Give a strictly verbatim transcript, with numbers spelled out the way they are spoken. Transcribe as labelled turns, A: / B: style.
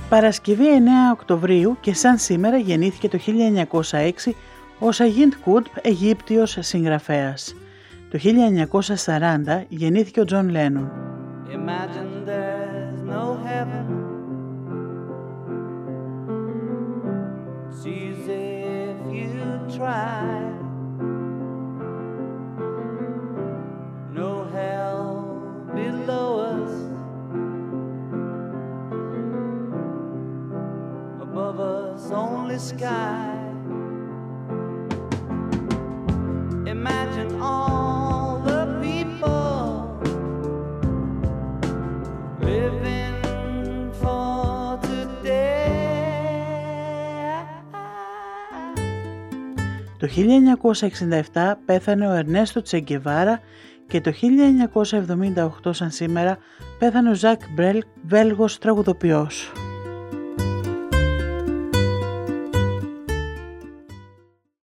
A: Παρασκευή εννέα Οκτωβρίου και σαν σήμερα γεννήθηκε το χίλια εννιακόσια έξι ο Σαγίντ Κούτμπ, Αιγύπτιος συγγραφέας. Το χίλια εννιακόσια σαράντα γεννήθηκε ο Τζον Λένον.
B: Imagine there's no heaven. It's easy if you try. No hell below us. Above us only sky. Imagine all the people living for today.
A: Το χίλια εννιακόσια εξήντα επτά πέθανε ο Ερνέστο Τσε Γκεβάρα και το χίλια εννιακόσια εβδομήντα οκτώ σαν σήμερα πέθανε ο Ζακ Μπρέλ, Βέλγος τραγουδοποιός.